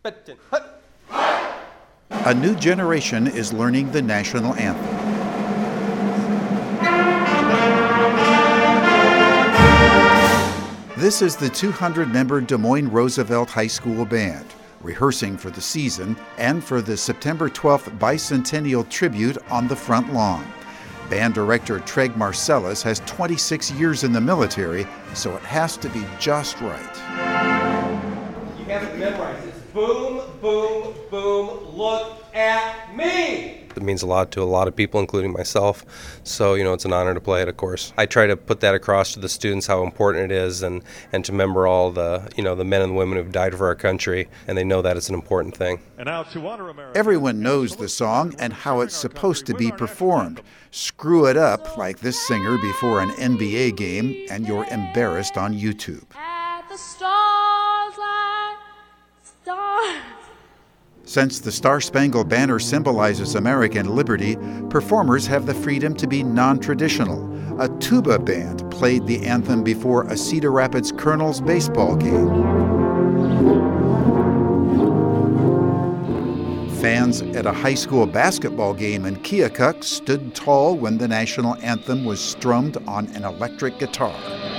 A new generation is learning the national anthem. This is the 200-member Des Moines Roosevelt High School Band, rehearsing for the season and for the September 12th bicentennial tribute on the front lawn. Band director Treg Marcellus has 26 years in the military, so it has to be just right. You have to memorize this. Boom, boom, boom, look at me! It means a lot to a lot of people, including myself. So, it's an honor to play it, of course. I try to put that across to the students how important it is and to remember all the, the men and women who've died for our country, and they know that it's an important thing. And now to honor America. Everyone knows the song and how it's supposed to be performed. Screw it up like this singer before an NBA game, and you're embarrassed on YouTube. At the stars like stars. Since the Star-Spangled Banner symbolizes American liberty, performers have the freedom to be non-traditional. A tuba band played the anthem before a Cedar Rapids Colonels baseball game. Fans at a high school basketball game in Keokuk stood tall when the national anthem was strummed on an electric guitar.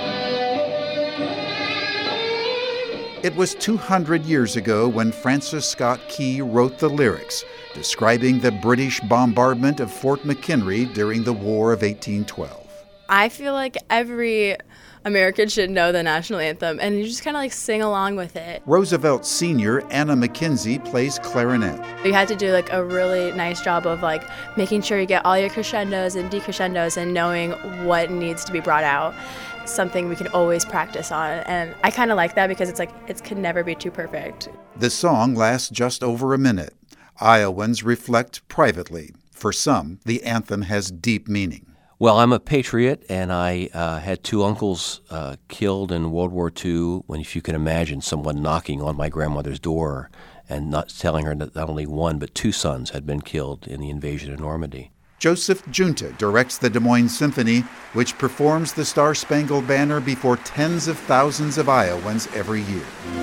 It was 200 years ago when Francis Scott Key wrote the lyrics, describing the British bombardment of Fort McHenry during the War of 1812. I feel like every American should know the national anthem, and you just kind of sing along with it. Roosevelt senior Anna McKenzie plays clarinet. You had to do a really nice job of making sure you get all your crescendos and decrescendos and knowing what needs to be brought out. Something we can always practice on, and I kind of like that because it can never be too perfect. The song lasts just over a minute. Iowans reflect privately. For some, the anthem has deep meaning. Well, I'm a patriot, and I had two uncles killed in World War II. When, if you can imagine, someone knocking on my grandmother's door and not telling her that not only one but two sons had been killed in the invasion of Normandy. Joseph Junta directs the Des Moines Symphony, which performs the Star-Spangled Banner before tens of thousands of Iowans every year.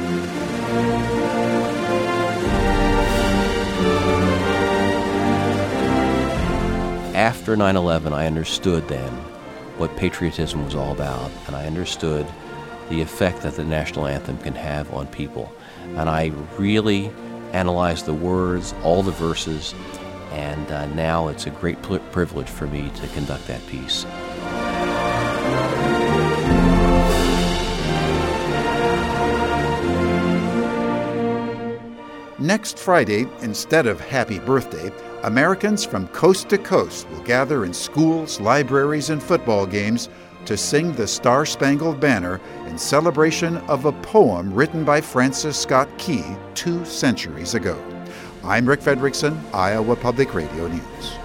After 9/11, I understood then what patriotism was all about, and I understood the effect that the national anthem can have on people. And I really analyzed the words, all the verses, and now it's a great privilege for me to conduct that piece. Next Friday, instead of Happy Birthday, Americans from coast to coast will gather in schools, libraries, and football games to sing the Star-Spangled Banner in celebration of a poem written by Francis Scott Key 2 centuries ago. I'm Rick Fredrickson, Iowa Public Radio News.